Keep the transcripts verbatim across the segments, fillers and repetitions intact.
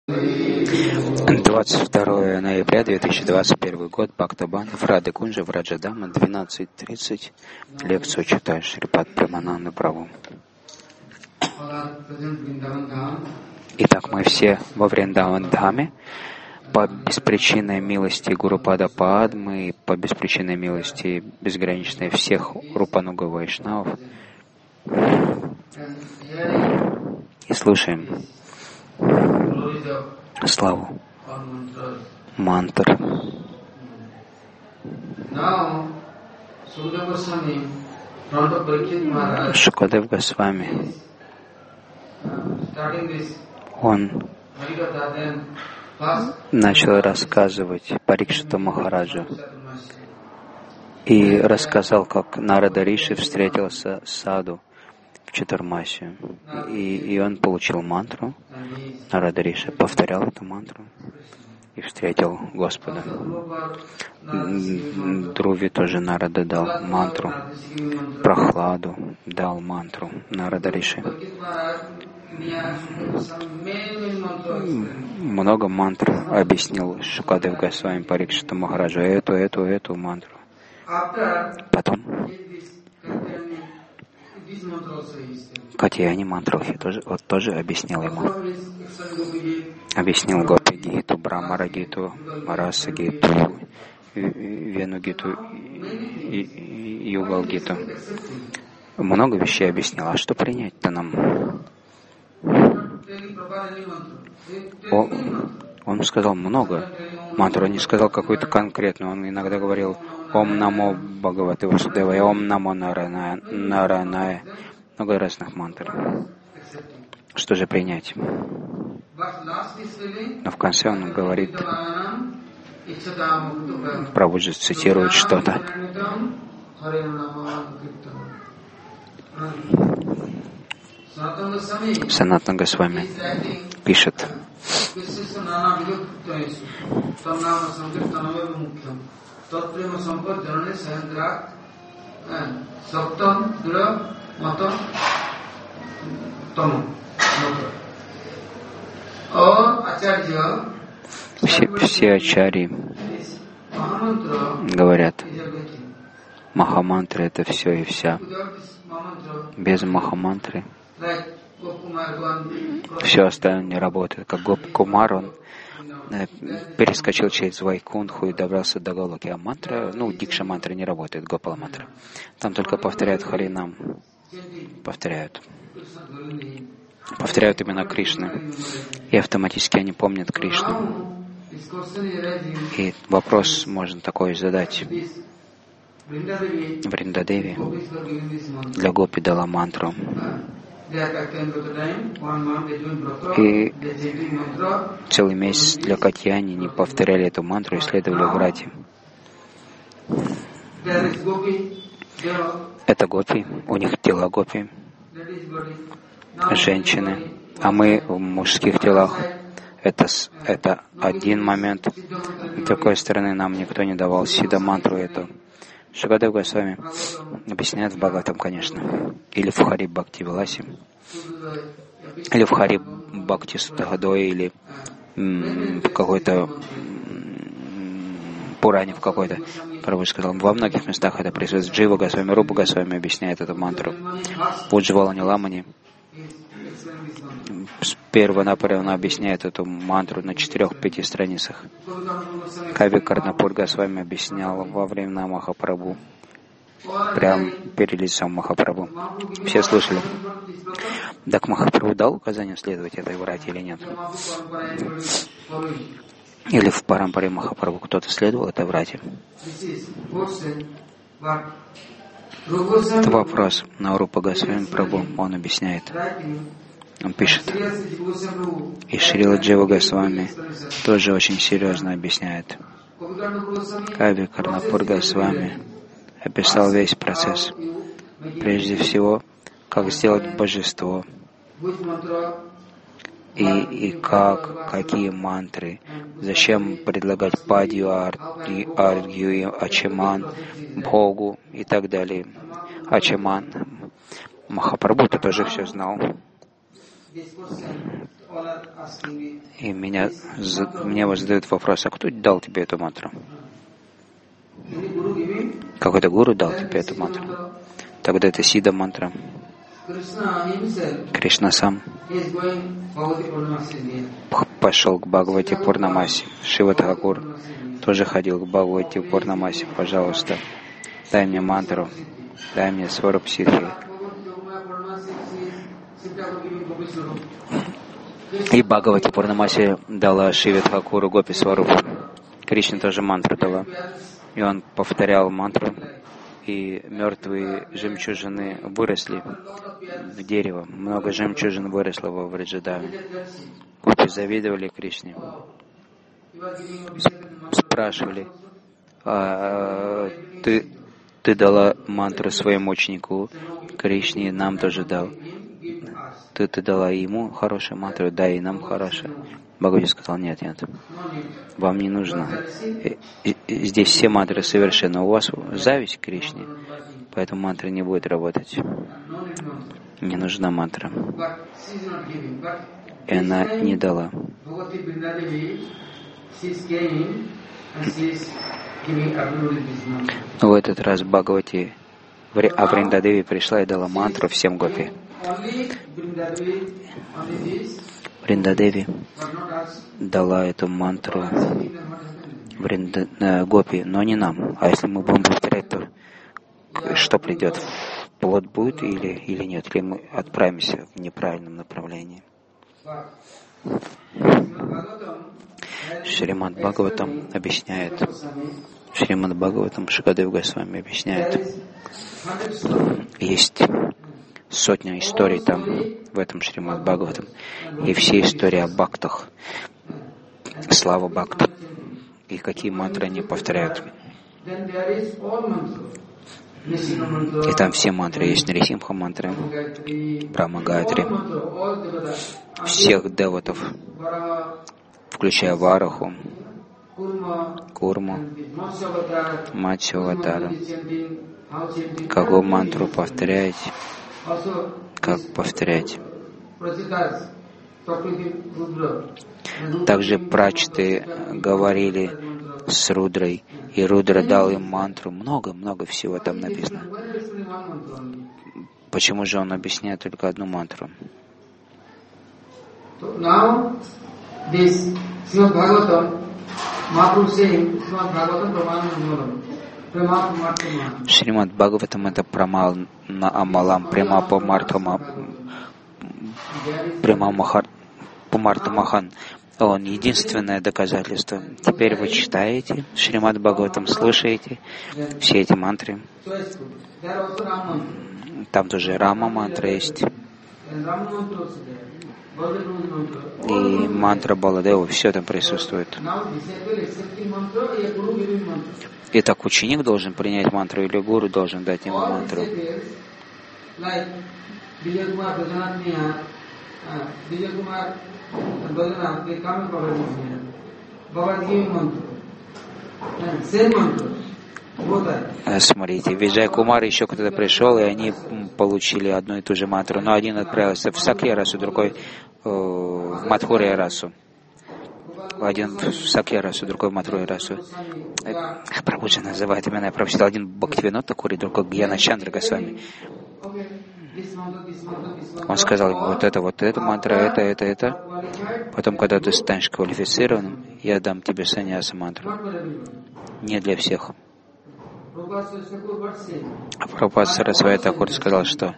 двадцать второе ноября две тысячи двадцать первый год. Бхактабан, Рады Кунджа, Враджадама, двенадцать тридцать. Лекцию читает Шрипад Премананда Прабху. Итак, мы все во Вриндаван-дхаме по беспричинной милости Гурупада Падмы и по беспричинной милости безграничной всех Рупануга Вайшнавов и слушаем славу мантр. Шукадев Госвами, он начал рассказывать Парикшиту Махараджу и рассказал, как Нарада Риши встретился с Саду в Чатурмасе, и, и он получил мантру. Нарада Риши повторял эту мантру и встретил Господа. Друви тоже Нарада дал мантру. Прохладу дал мантру Нарада Риши. Много мантр объяснил Шукадев Госвами Парикшиту Махараджу. Эту, эту, эту мантру. Потом Катьяни Мантрохи тоже, вот, тоже объяснил ему. Объяснил Гопи Гиту, Брамара Гиту, Мараса Гиту, Вену Гиту, Югал Гиту. Много вещей объяснил. А что принять-то нам? О, он сказал много мантр, он не сказал какую-то конкретную. Он иногда говорил Ом Намо Бхагавате Васудевая, Ом Намо Нараная. Много разных мантр. Что же принять? Но в конце он говорит, Прабхуджи цитирует что-то. Санатана Госвами пишет, все, все ачарьи говорят, Махамантра — это все и вся. Без Махамантры все остальное не работает. Как Гоп Кумар, он перескочил через Вайкунху и добрался до Галоки. А мантра, ну, Дикша мантра не работает, Гопала мантра. Там только повторяют Харинам. Повторяют. Повторяют именно Кришны. И автоматически они помнят Кришну. И вопрос можно такой задать. Вриндадеви для Гопи дала мантру. И целый месяц для Катьяни не повторяли эту мантру и следовали Врати. Это Гопи, у них тела Гопи, женщины, а мы в мужских телах. Это, это один момент. С другой стороны, нам никто не давал сида мантру эту. Шукадев Госвами объясняет в Бхагаватам, конечно, или в Хари Бхакти Виласе, или в Хари Бхакти Судхадое, или м, в какой-то м, Пуране в какой-то. Прабху сказал, во многих местах это присутствует. Джива Госвами, Рупа Госвами объясняет эту мантру. Уджвала Ниламани с первого напрямую объясняет эту мантру на четырех-пяти страницах. Кави Карнапур Госвами объяснял во времена Махапрабху, прямо перед лицом Махапрабху. Все слушали. Так Махапрабху дал указание следовать этой врате или нет? Или в Парампаре Махапрабху кто-то следовал этой врате? Это вопрос. На Рупа Госвами Прабху он объясняет. Он пишет. И Шрила Джива Госвами тоже очень серьезно объясняет. Кави Карнапур Госвами описал весь процесс. Прежде всего, как сделать божество. И, и как, какие мантры, зачем предлагать Падью, Аргью, Ачаман, Богу и так далее. Ачаман. Махапрабху тоже все знал. И меня, мне задают вопрос, а кто дал тебе эту мантру? Какой-то гуру дал тебе эту мантру? Тогда это Сида мантра. Кришна сам пошел к Бхагавати Пурнамаси. Шива Тхакур тоже ходил к Бхагавати Пурнамаси. Пожалуйста, дай мне мантру, дай мне сваруб ситхи. И Бхагавати Пурнамаси дала Шиве Тхакуру Гопи Сварупу. Кришна тоже мантру дала. И он повторял мантру, и мертвые жемчужины выросли в дерево. Много жемчужин выросло во Враджадаме. Гопи завидовали Кришне. Спрашивали, а, ты, ты дала мантру своему ученику Кришне, нам тоже дал. Ты, ты дала ему хорошую мантру, дай и нам хорошую. Бхагавати сказал, нет, нет, вам не нужно. И, и, и здесь все мантры совершенны. У вас зависть к Кришне, поэтому мантра не будет работать. Не нужна мантра. И она не дала. Но в этот раз Бхагавати, а Вриндадеви пришла и дала мантру всем гопи. Вриндадеви дала эту мантру Вринда, э, гопи, но не нам. А если мы будем повторять, то что придет? Плод будет или, или нет? Или мы отправимся в неправильном направлении? Шримад Бхагаватам объясняет, Шримад Бхагаватам Шукадев Госвами объясняет, есть сотня историй там, в этом Шримад Бхагаватам, и все истории о бхактах, слава бхактам, и какие мантры они повторяют. И там все мантры, есть Нарисимха мантры, Брахма Гайатри, всех деватов, включая Вараху, Курму, Матсю Аватара. Какую мантру повторять, как повторять. Также прачты говорили с Рудрой, и Рудра дал им мантру. Много-много всего там написано. Почему же он объясняет только одну мантру? Шримад Бхагаватам — это прамал на Амалам, прямо по Мартама, прямо по Мартамахан. Он единственное доказательство. Теперь вы читаете Шримад Бхагаватам, слушаете все эти мантры. Там тоже Рама мантра есть. И мантра Баладева, все там присутствует. Итак, ученик должен принять мантру или гуру должен дать ему мантру. Смотрите, Виджай Кумар, еще кто-то пришел, и они получили одну и ту же мантру. Но один отправился в Сакья расу, другой э, в Мадхурья расу. Один в Сакья расу, другой в Мадхурья расу. Прабхуджи называет имена. Я прочитал один Бхактивинод Такур, другой Гьяна Чандра Госвами. Он сказал ему, вот это, вот это мантра, это, это, это. Потом, когда ты станешь квалифицированным, я дам тебе саньяса мантру. Не для всех. А Прабхупад Сарасвати Такур сказал, что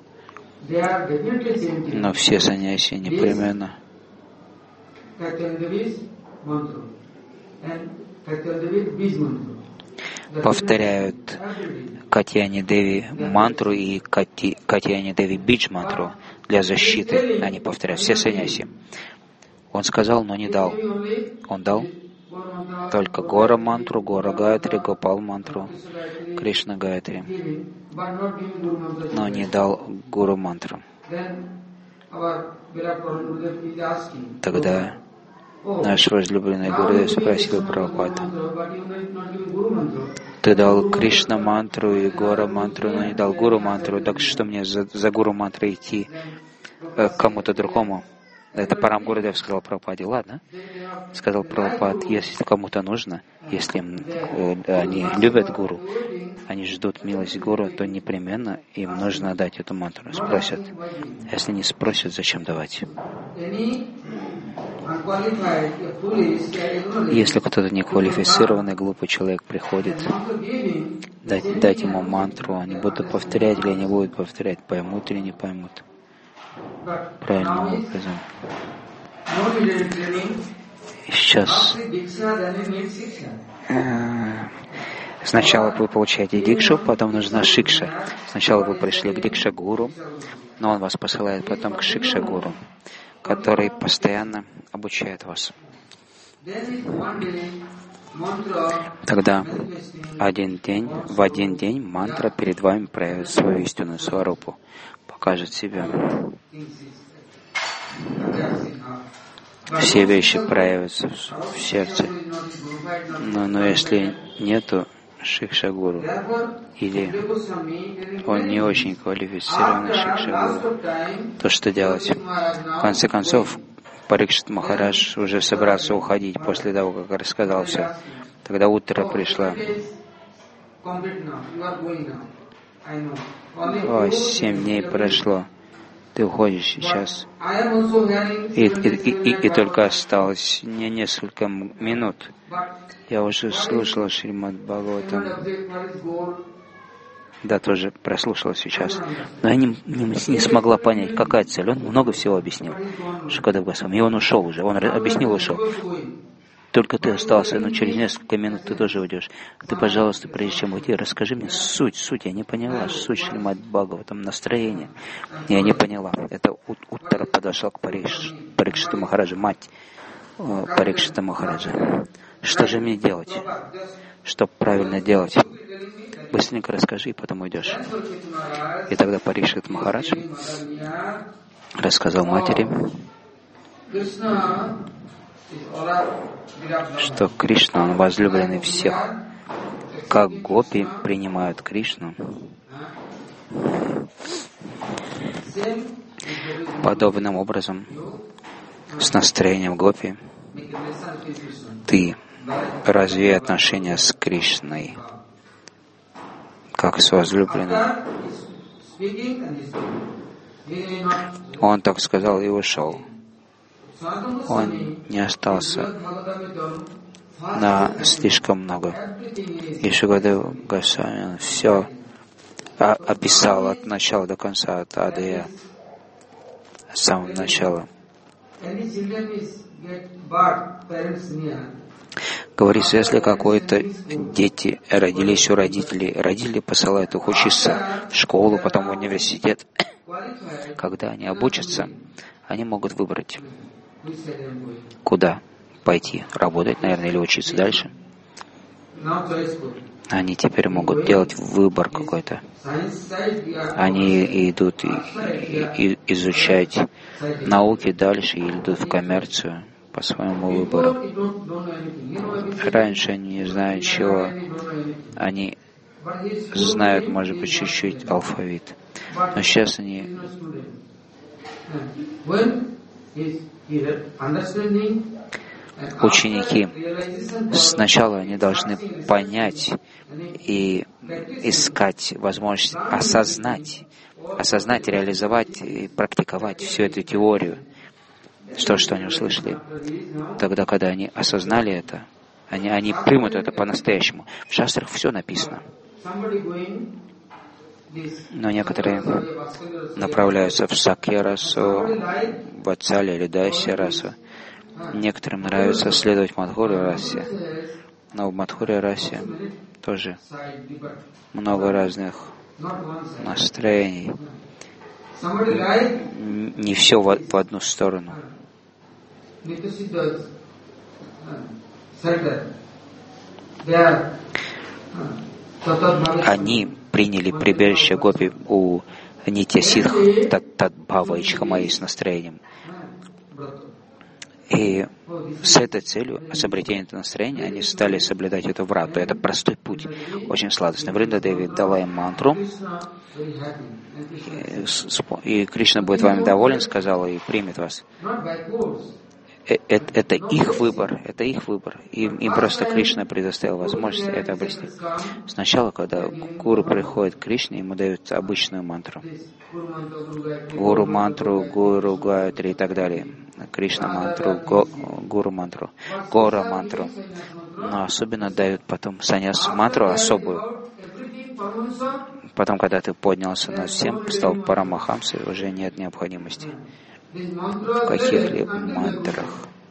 но все саньяси непременно повторяют Катьяни Деви мантру и Катьяни Деви бидж мантру для защиты. Они повторяют все саньяси. Он сказал, но не дал. Он дал только Гора мантру, Гора Гайатри, Гопал мантру, Кришна Гайатри, но не дал Гуру мантру. Тогда наш возлюбленный Гурудев спросил Прабхупаду: ты дал Кришна мантру и Гора мантру, но не дал Гуру мантру, так что мне за, за Гуру мантру идти к кому-то другому? Это Парам Гурудев сказал Прабхупаде, ладно. Сказал Прабхупад, если кому-то нужно, если они любят Гуру, они ждут милость Гуру, то непременно им нужно дать эту мантру. Спросят. Если не спросят, зачем давать? Если кто-то неквалифицированный, глупый человек приходит, дать, дать ему мантру, они будут повторять или не будут повторять, поймут или не поймут. Правильным образом. Сейчас э, сначала вы получаете дикшу, потом нужна шикша. Сначала вы пришли к дикша-гуру, но он вас посылает потом к шикша-гуру, который постоянно обучает вас. Тогда один день, в один день мантра перед вами проявит свою истинную сварупу, покажет себя. Все вещи проявятся в сердце. Но, но если нету шикша-гуру, или он не очень квалифицированный шикша-гуру, то что делать? В конце концов, Парикшит Махарадж уже собрался уходить после того, как рассказал все. Тогда утро пришло. О, семь дней прошло. Ты уходишь сейчас. И, и, и, и только осталось не несколько минут. Я уже слушала Шримад Бхагаватам. Да, тоже прослушала сейчас. Но я не, не, не смогла понять, какая цель. Он много всего объяснил. Шукадев Госвами. И он ушел уже. Он объяснил, ушел. Только ты остался, но через несколько минут ты тоже уйдешь. Ты, пожалуйста, прежде чем уйти, расскажи мне суть, суть. Я не поняла, суть Шримад Бхагаватам, настроение. Я не поняла. Это Уттара подошел к Парикшиту Махараджу, мать Парикшита Махараджа. Что же мне делать? Что правильно делать? Быстренько расскажи, и потом уйдешь. И тогда Парикшит Махарадж рассказал матери, что Кришна, он возлюбленный всех. Как гопи принимают Кришну, подобным образом, с настроением гопи, ты развей отношения с Кришной, как с возлюбленным. Он так сказал и ушел. Он не остался на слишком много. И Шукадев Госвами все описал от начала до конца, от Адая, с самого начала. Говорится, если какой-то дети родились у родителей, родители посылают их учиться в школу, потом в университет. Когда они обучатся, они могут выбрать, куда пойти, работать, наверное, или учиться дальше. Они теперь могут делать выбор какой-то. Они идут и, и, и изучать науки дальше или идут в коммерцию по своему выбору. Раньше они не знают чего. Они знают, может быть, чуть-чуть алфавит. Но сейчас они ученики, сначала они должны понять и искать возможность осознать, осознать, реализовать и практиковать всю эту теорию, то, что они услышали. Тогда, когда они осознали это, они, они примут это по-настоящему. В шастрах все написано. Но некоторые направляются в Сакья-расу, в Ацале или Дайся-расу. Некоторым нравится следовать Мадхурья-расе, но в Мадхурья-расе тоже много разных настроений. Не все в, в одну сторону. Они приняли прибежище гопи у Нитья Сидх Тадбхава Ичхамаи с настроением. И с этой целью, с обретением этого настроения, они стали соблюдать эту врату. Это простой путь, очень сладостный. Вринда Деви дала им мантру, и Кришна будет вами доволен, сказал, и примет вас. Это, это их выбор, это их выбор. Им, им просто Кришна предоставил возможность это обрести. Сначала, когда гуру приходит к Кришне, ему дают обычную мантру. Гуру мантру, гуру гайатри и так далее. Кришна мантру, го, гуру мантру, гора мантру. Но особенно дают потом саньяс мантру особую. Потом, когда ты поднялся над всем, стал парамахамсой, уже нет необходимости в каких-либо мантрах.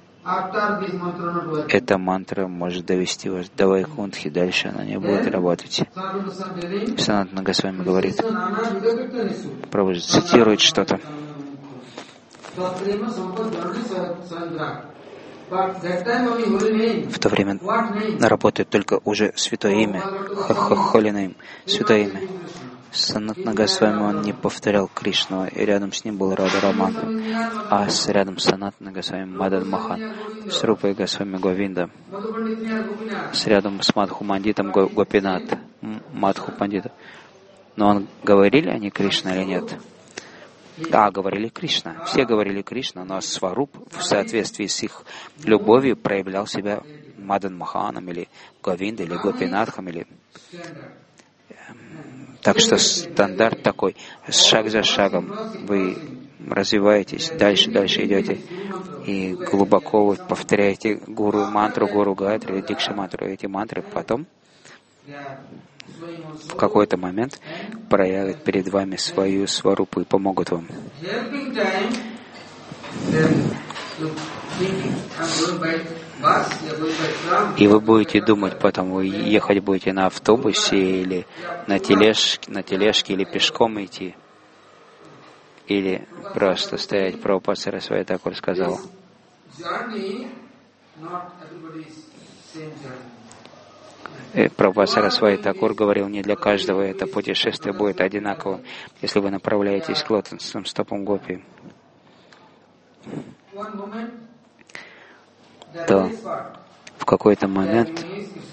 Эта мантра может довести вас до Вайкунтхи, дальше она не будет работать. Санатана Госвами говорит, Прабхупада цитирует что-то. В то время работает только уже святое имя, Holy Name, святое имя. Санатана Госвами он не повторял Кришну, и рядом с ним был Рада Раман, а с рядом с Санатана Госвами Мадан Махан, с Рупой Госвами Говинда, с рядом с Мадху Мандитом Гопинат, Мадху Пандита. Но он говорили они Кришна или нет? Да, говорили Кришна. Все говорили Кришна, но Сваруп в соответствии с их любовью проявлял себя Мадан Маханом или Говиндой, или Гопинатхом, или... Так что стандарт такой, шаг за шагом вы развиваетесь, дальше, дальше идете, и глубоко вы повторяете гуру мантру, гуру гайатри, дикша мантру, эти мантры, потом в какой-то момент проявят перед вами свою сварупу и помогут вам. И вы будете думать, потом вы ехать будете на автобусе или на тележке, на тележке или пешком идти, или просто стоять. Прабхупада Сарасвати Такур сказал, Прабхупада Сарасвати Такур говорил, не для каждого это путешествие будет одинаковым, если вы направляетесь к лотосным стопам гопи, то в какой-то момент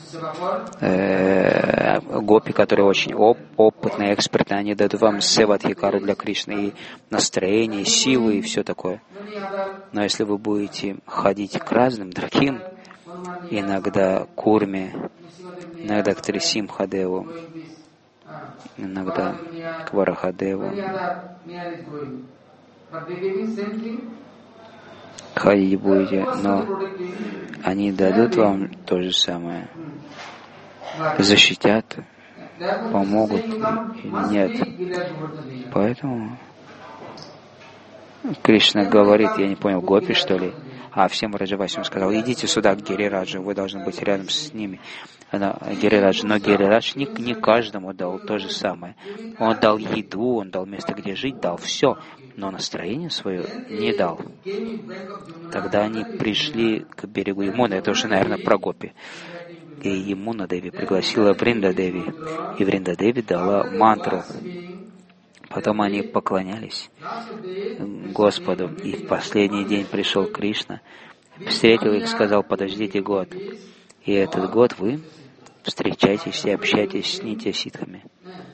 э, гопи, которые очень оп- опытные, экспертные, они дадут вам севадхикару для Кришны, и настроение, и силы, и все такое. Но если вы будете ходить к разным другим, иногда к Курме, иногда к Трисимхадеву, иногда к Варахадеву, ходить будете, но они дадут вам то же самое, защитят, помогут или нет. Поэтому Кришна говорит, я не понял, гопи что ли? А всем Раджавасям сказал, идите сюда к Гирираджу, вы должны быть рядом с ними. Она, Гирирадж, но Гирирадж не, не каждому дал то же самое. Он дал еду, он дал место, где жить, дал все, но настроение свое не дал. Тогда они пришли к берегу Ямуны, это уже, наверное, про гопи. И Ямуна Деви пригласила Вринда Деви, и Вринда Деви дала мантру. Потом они поклонялись Господу, и в последний день пришел Кришна, встретил их, сказал, подождите год, и этот год вы встречайтесь и общайтесь с нитья-ситхами.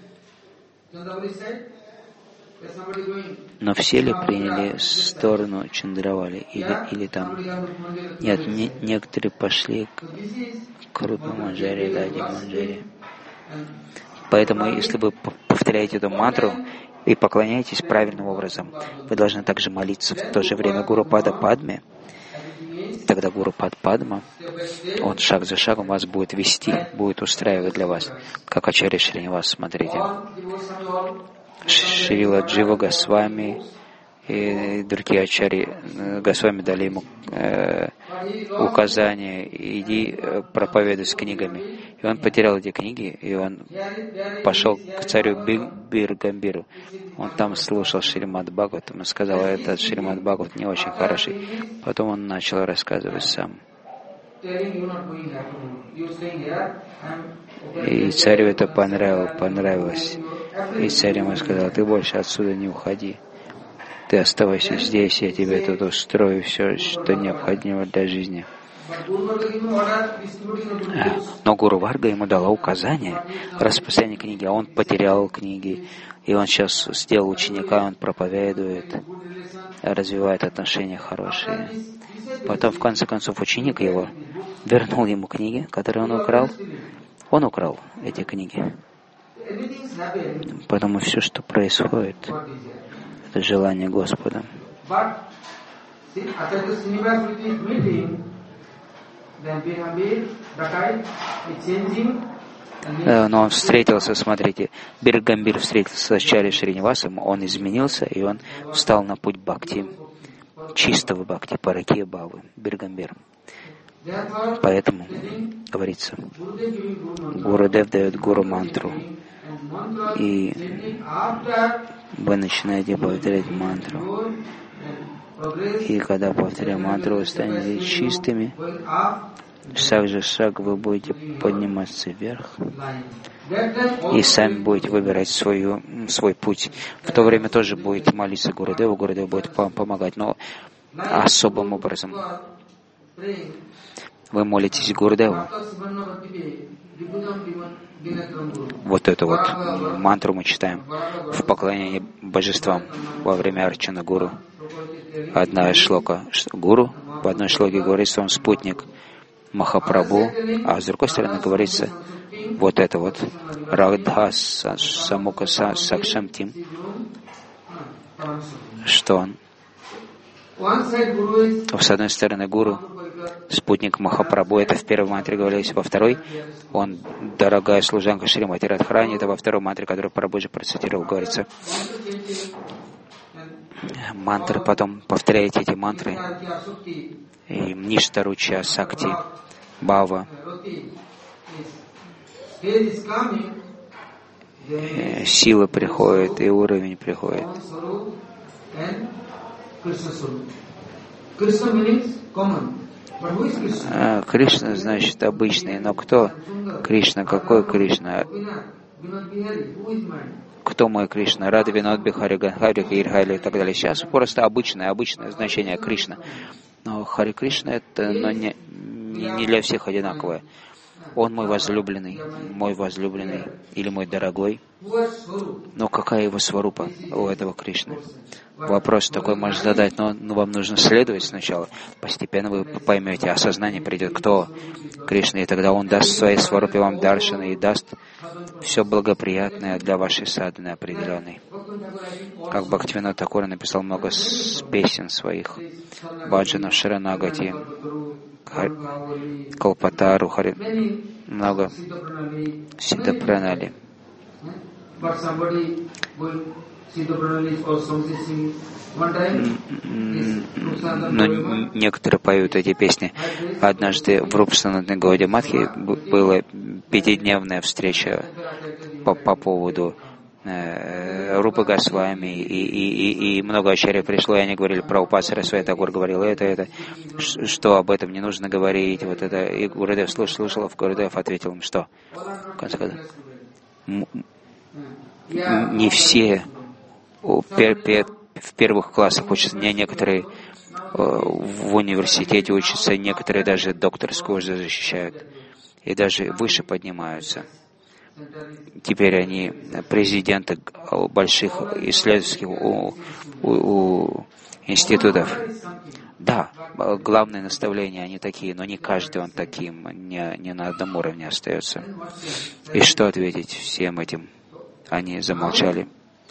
Но все ли приняли сторону Чандравали, или, или там? Нет, не, некоторые пошли к, к Рупе Манджари, Дади Манджари. Поэтому, если вы повторяете эту мантру и поклоняетесь правильным образом, вы должны также молиться в то же время Гуру Пада Падме. Тогда Гуру Пад Падма, он шаг за шагом вас будет вести, будет устраивать для вас, как Ачарья Шринивас, смотрите. Шрила Джива Госвами и другие ачарьи Госвами дали ему э, указания, иди э, проповедуй с книгами. И он потерял эти книги, и он пошел к царю Бир-Гамбиру. Он там слушал Шримад Бхагават, ему сказал, этот Шримад Бхагават не очень хороший. Потом он начал рассказывать сам. И царю это понравилось, понравилось. И царь ему сказал, ты больше отсюда не уходи. ты оставайся здесь, я тебе тут устрою все, что необходимо для жизни. Но Гуру Варга ему дала указание распространения книги, а он потерял книги, и он сейчас сделал ученика, он проповедует, развивает отношения хорошие. Потом, в конце концов, ученик его вернул ему книги, которые он украл. Он украл эти книги. Потому все, что происходит, это желание Господа. Но он встретился, смотрите, Биргамбир встретился с Ачарьей Шринивасом, он изменился, и он встал на путь бхакти, чистого бхакти, паракия бхавы, Биргамбир. Поэтому, говорится, Гурудев дает гуру мантру, и вы начинаете повторять мантру. И когда повторяя мантру, вы станете чистыми, шаг за шаг вы будете подниматься вверх и сами будете выбирать свою, свой путь. В то время тоже будете молиться Гурудеву, Гурудев будет помогать, но особым образом. Вы молитесь Гурудеву. Вот эту вот мантру мы читаем в поклонении божествам во время арчана Гуру. Одна шлока Гуру, в одной шлоке говорится, он спутник Махапрабху, а с другой стороны говорится вот это вот Радха Самука Сакшамтим, что он с одной стороны Гуру, спутник Махапрабху, это в первой мантре говорилось, во второй он дорогая служанка Шримати Радхарани, это во второй мантре, которую Прабхуджи процитировал, говорится. Мантры, потом повторяете эти мантры, и Ништаруча, Сакти, Бхава. Сила приходит, и уровень приходит. А, Кришна значит обычный, но кто Кришна? Какой Кришна? Кто мой Кришна? Рада Винод Бихари Ганхари Ирхайли и так далее. Сейчас просто обычное, обычное значение Кришна. Но Хари Кришна это но не, не, не для всех одинаковое. Он мой возлюбленный, мой возлюбленный или мой дорогой. Но какая его сварупа у этого Кришны? Вопрос такой можно задать, но ну, вам нужно следовать сначала. Постепенно вы поймете, осознание придет, кто Кришна, и тогда он даст в своей сварупе вам даршаны и даст все благоприятное для вашей садханы определенной. Как Бхактивинод Такур написал много песен своих, Баджана Шаранагати, Калпатару, Хари, много Сиддапранали. Но некоторые поют эти песни. Однажды в Рупсанатной Гаудия-матхе была пятидневная встреча по, по поводу э, Рупы Госвами, и, и, и, и много ачарьев пришло, и они говорили про Упасара Свая Такур, говорил это, это, что об этом не нужно говорить, вот это. И Гурудев слушал, слушал, Гурудев ответил им, что? В конце концов, не все в первых классах учатся, не некоторые в университете учатся, некоторые даже докторскую уже защищают и даже выше поднимаются. Теперь они президенты больших исследовательских у, у, у институтов. Да, главные наставления, они такие, но не каждый он таким, не, не на одном уровне остается. И что ответить всем этим? Они замолчали.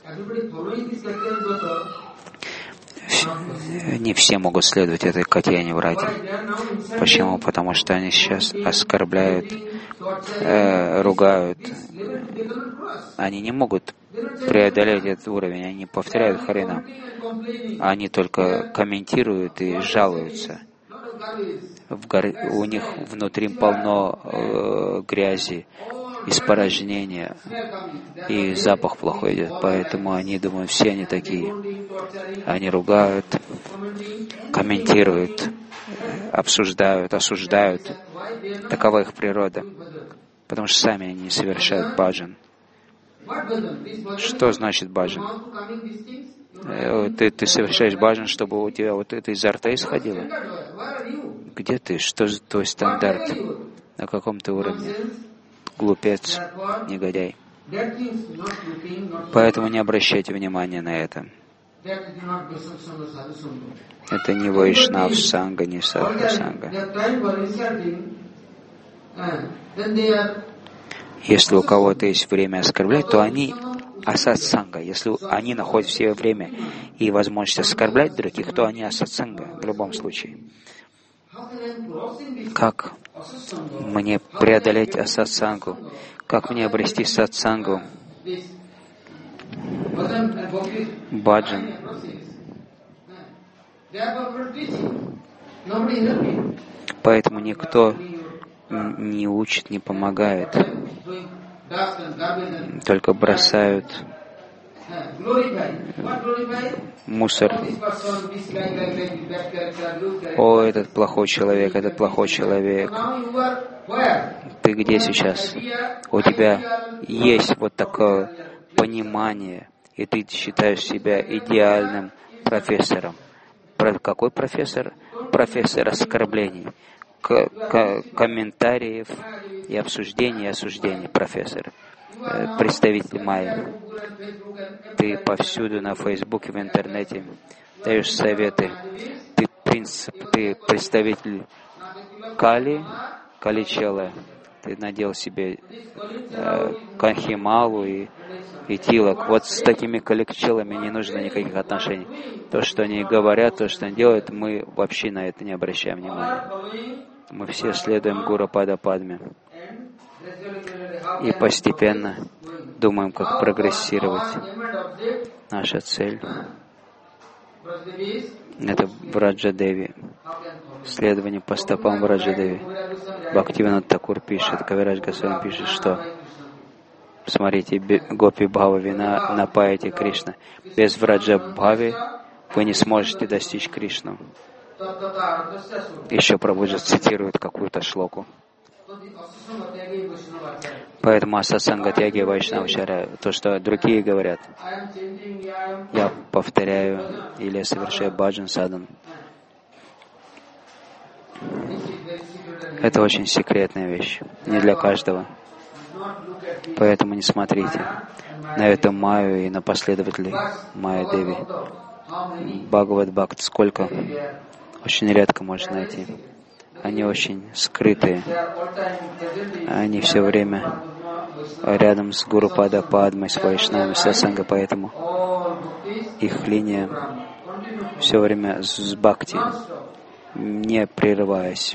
Не все могут следовать этой Катьяне Врате. Почему? Потому что они сейчас оскорбляют, э, ругают. Они не могут преодолеть этот уровень. Они повторяют Харинам. Они только комментируют и жалуются. В гор... У них внутри полно э, грязи, испорожнения, и запах плохой идет. Поэтому они думают, все они такие. Они ругают, комментируют, обсуждают, осуждают. Такова их природа. Потому что сами они совершают баджан. Что значит баджан? Ты, ты совершаешь баджан, чтобы у тебя вот это изо рта исходило? Где ты? Что за твой стандарт? На каком ты уровне? Глупец, негодяй. Поэтому не обращайте внимания на это. Это не Вайшнав Санга, не Садху Санга. Если у кого-то есть время оскорблять, то они асатсанга. Если они находят в себе время и возможность оскорблять других, то они асатсанга в любом случае. Как мне преодолеть асатсангу? Как мне обрести сатсангу? Баджан. Поэтому никто не учит, не помогает. Только бросают мусор. О, этот плохой человек, этот плохой человек. Ты где сейчас? У тебя есть вот такое понимание, и ты считаешь себя идеальным профессором. Про какой профессор? Профессор оскорблений, к- к- комментариев и обсуждений, и осуждений, профессор. Представитель Майя. Ты повсюду на Фейсбуке, в интернете даешь советы. Ты, принцип, ты представитель Кали, Каличела. Ты надел себе э, Канхималу и, и Тилок. Вот с такими каличелами не нужно никаких отношений. То, что они говорят, то, что они делают, мы вообще на это не обращаем внимания. Мы все следуем Гуру Пада Падме. И постепенно думаем, как прогрессировать. Наша цель — это Враджадеви, следование по стопам Враджадеви. Бхактивинода Такур пишет, Кавирадж Госвами пишет, что смотрите, Гопи Бхавави напаете Кришна. Без Враджа Бхави вы не сможете достичь Кришну. Еще Прабхуджа цитирует какую-то шлоку. Поэтому асасанга тяги вайшнавачаря, то, что другие говорят, я повторяю или совершаю баджан садан. Это очень секретная вещь, не для каждого. Поэтому не смотрите на эту Майю и на последователей Майя Деви. Бхагавад Бхакт сколько? Очень редко можно найти. Они очень скрытые. Они все время рядом с Гуру Пада Падмой, с Вайшнавами, с Сасанга, поэтому их линия все время с Бхакти, не прерываясь.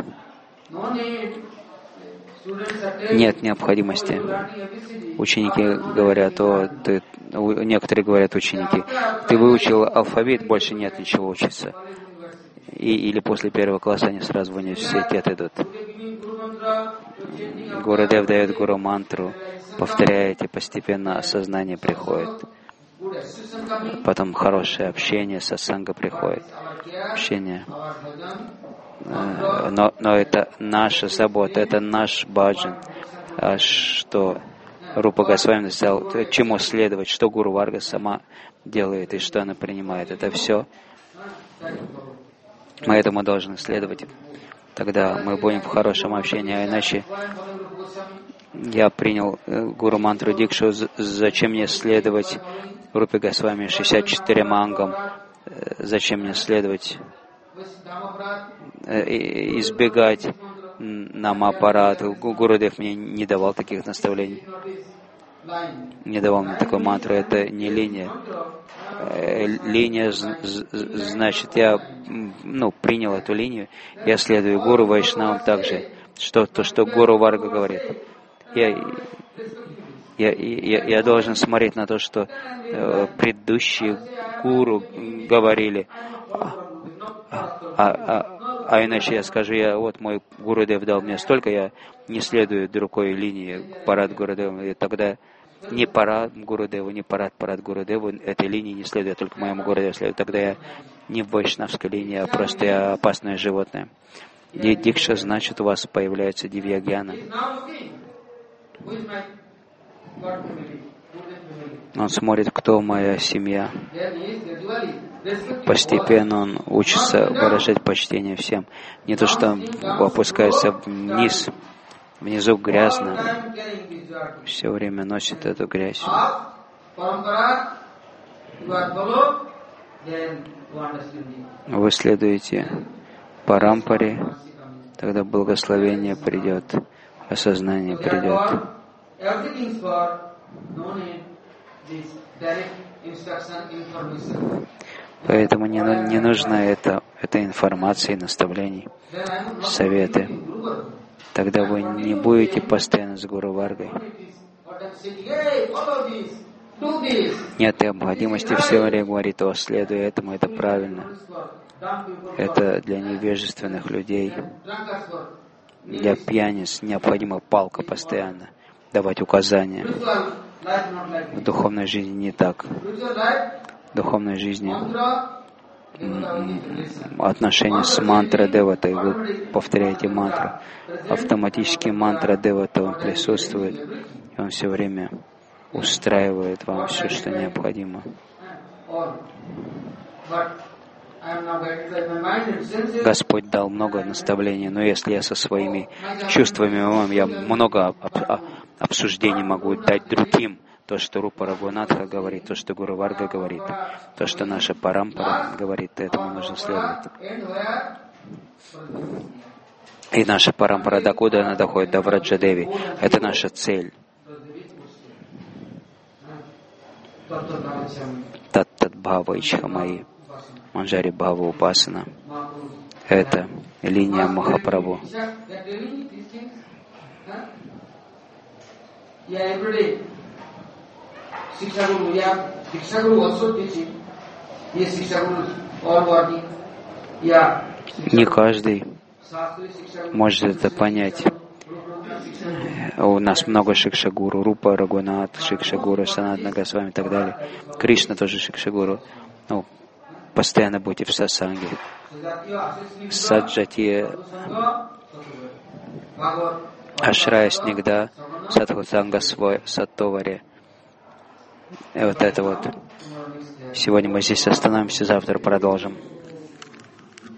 Нет необходимости. Ученики говорят, о, ты, некоторые говорят ученики, ты выучил алфавит, больше нет ничего учиться. И, или после первого класса они сразу в университет идут. Гурудев дает гуру мантру, повторяете, постепенно осознание приходит. Потом хорошее общение, сатсанга приходит. Общение. Но, но это наша забота, это наш баджан. А что Рупа Госвами сказал, чему следовать, что Гуру Варга сама делает и что она принимает. Это все. Мы этому должны следовать. Тогда мы будем в хорошем общении. А иначе я принял Гуру Мантру Дикшу, зачем мне следовать Рупе Госвами шестьдесят четырем ангам? Зачем мне следовать, избегать намапарат? Гурудев мне не давал таких наставлений. Не давал мне такой мантру. Это не линия. Линия, значит, я ну, принял эту линию, я следую Гуру Вайшнавам также. Что, то, что Гуру Варга говорит. Я, я, я, я должен смотреть на то, что э, предыдущие Гуру говорили. А, а, а, а иначе я скажу, я, вот мой Гурудев дал мне столько, я не следую другой линии парад Гурудева, и тогда ни парад Гурудеву, ни парад парад Гурудеву этой линии не следует, только моему Гурудеву следует. Тогда я не в вайшнавской линии, а просто я опасное животное. Дикша значит, у вас появляется дивья-гьяна. Он смотрит, кто моя семья. Постепенно он учится выражать почтение всем. Не то, что он опускается вниз, внизу грязно, все время носит эту грязь. Вы следуете парампаре, тогда благословение придет, осознание придет. Поэтому не, не нужна эта, эта информация и наставлений, советы. Тогда вы не будете постоянно с Гуру Варгой. Нет необходимости все время говорить: о, следуй этому, это правильно. Это для невежественных людей. Для пьяниц необходима палка постоянно, давать указания. В духовной жизни не так. В духовной жизни отношения с мантрой деватой, вы повторяете мантру. Автоматически мантра девата, он присутствует, и он все время устраивает вам все, что необходимо. Господь дал много наставлений, но если я со своими чувствами, я много обсуждений могу дать другим, то, что Рупа Рагунатха говорит, то, что Гуру Варга говорит, то, что наша парампара говорит, этому нужно следовать. И наша парампара, докуда она доходит? До Враджадеви. Это наша цель. Тат-тат бхава ичхамаи. Манджари бхава упасана. Это линия Махапрабху. Не каждый может это понять. У нас много Шикшагуру, Рупа Рагунат, Шикшагуру, Санатана Госвами и так далее. Кришна тоже Шикшагуру. Ну, постоянно будьте в сасанге. Саджати Ашрая Снигда, Садхутанга свой Саттоваре. И вот это вот. Сегодня мы здесь остановимся, завтра продолжим.